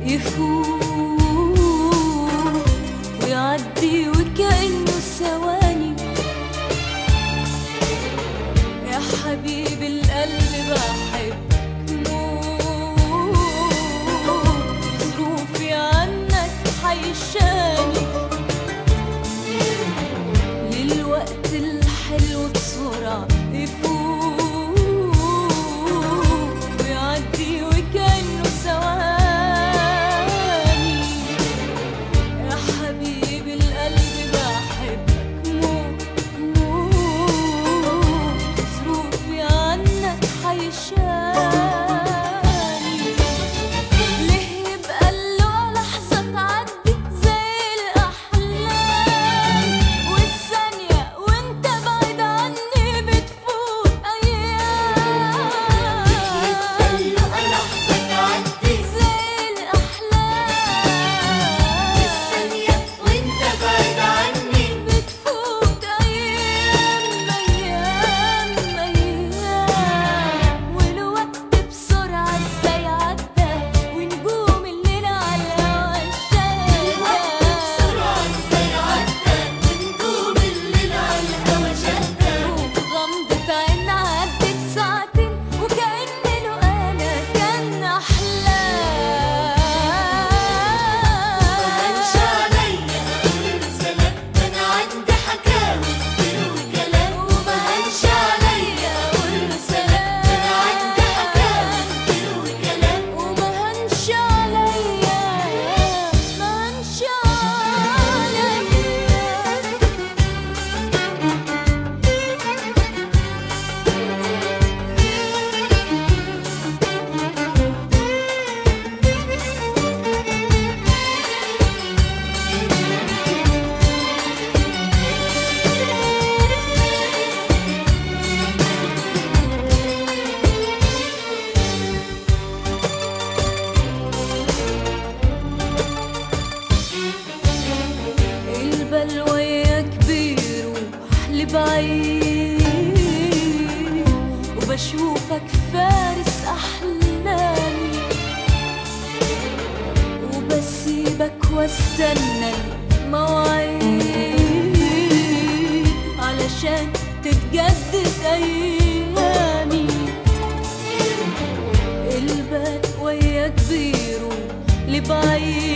يفوت ويعدي وكأنه ثواني. يا حبيب القلب بحبك موت، ظروفي عنك حيشاني. للوقت الحلو بسرعة يفوت ويعدي وكأنه ثواني. يا حبيب القلب بحبك موت موت، ظروفي عنك حيشاني. ليه يبقى اللقا لحظة تعدي زي الأحلام، والثانية وانت بعيد عني بتفوت أيام. اللقا لحظة تعدي زي الأحلام، والثانية وانت بعيد عني بتفوت أيام أيام أيام. والوقت بسرعة ازاي عدى، ونجوم الليل على الهوا شاهدة. بسرعة ازاي عدى، ونجوم الليل على الهوا شاهدة. وفي غمضة عين عدت ساعتين وكأن لقانا كان أحلام. مهنش عليا أقول سلام، ده أنا عندي حكاوي كتير وكلام. ومهنش عليا أقول سلام، ده أنا عندي حكاوي كتير وكلام. ومهنش عليا مهنش البال وياك بيروح لبعيد، وبشوفك فارس أحلامي. وبسيبك واستنى المواعيد علشان تتجدد أيامي. البال وياك بيروح لبعيد،